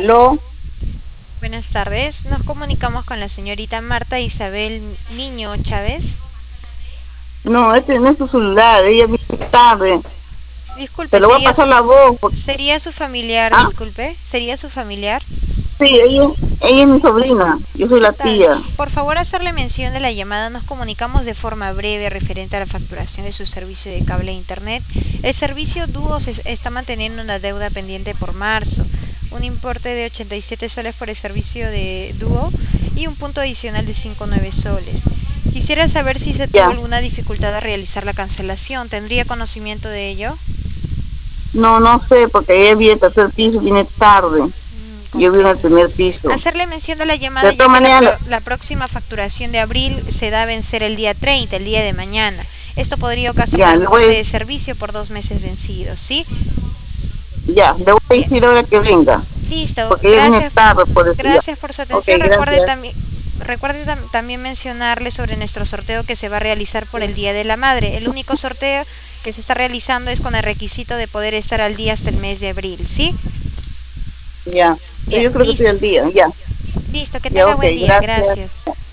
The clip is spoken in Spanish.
Aló, Buenas tardes, nos comunicamos con la señorita Marta Isabel Niño Chávez. no, este no es su celular, ella viene tarde. Te Disculpe, lo voy a pasar la voz. sería su familiar, Ah, disculpe, sería su familiar. sí, ella es mi sobrina, yo soy ¿Qué la tal? tía. Por favor, hacerle mención de la llamada. Nos comunicamos de forma breve referente a la facturación de su servicio de cable e internet. El servicio Dúo se está manteniendo una deuda pendiente por marzo, un importe de 87 soles por el servicio de Dúo y un punto adicional de 59 soles. Quisiera saber si se tuvo Ya, alguna dificultad a realizar la cancelación. ¿Tendría conocimiento de ello? no, no sé, porque ella viene al tercer piso, viene tarde. Yo vivo en el Comprendo. primer piso. Hacerle mención de la De llamada ya todas que maneras, la próxima facturación de abril se da a vencer el día 30, el día de mañana. Esto podría ya, ocasionar un corte de servicio por 2 meses vencidos, ¿sí? le voy a Bien. decir ahora que venga, Listo. porque ella viene tarde por eso ya. Gracias por su Ok, atención. gracias. También mencionarle sobre nuestro sorteo que se va a realizar por el Día de la Madre. El único sorteo que se está realizando es con el requisito de poder estar al día hasta el mes de abril, ¿sí? Ya, Bien, yo creo que estoy listo. al día, ya. Listo, que Ya, tenga ok, buen día. gracias. Gracias.